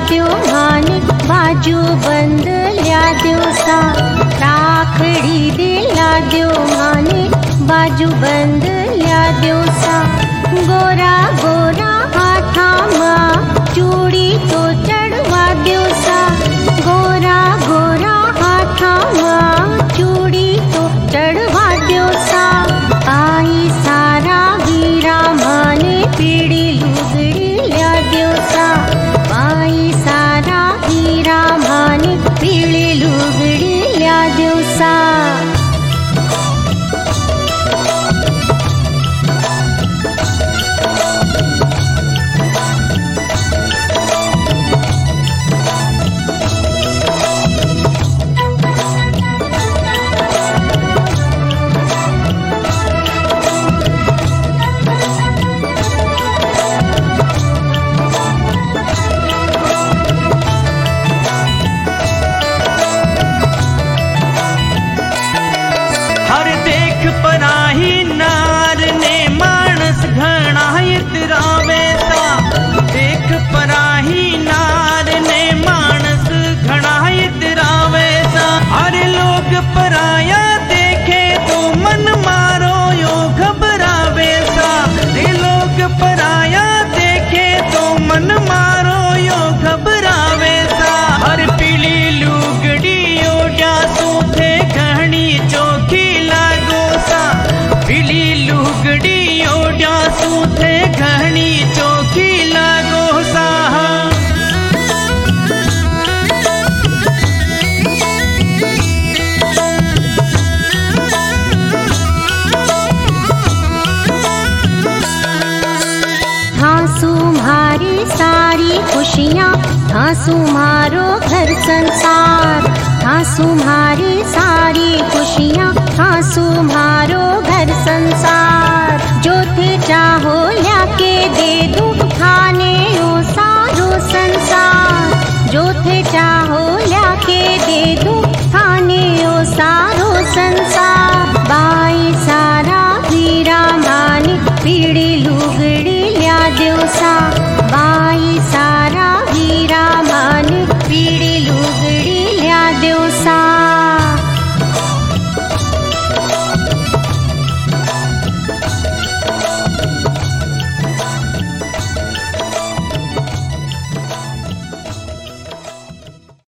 द्यो माने बाजू बंद ल्या द्यो सा। राखड़ी दिला द्यो माने बाजू बंद ल्या द्यो सा। गोरा गोरा हाथा मां चूड़ी तो चढ़वा द्यो सा। गोरा गोरा हाथा मां चूड़ी तो चढ़वा द्यो सा। आई सारा वीरा माने पीड़ी लुगड़ी ल्या द्यो सा। आई सारा वीरा माने पीड़ी लुगड़ी ल्या द्यो सा। हाँसू मारो घर संसार, हाँसू मारी सारी खुशियाँ, हाँसू मारो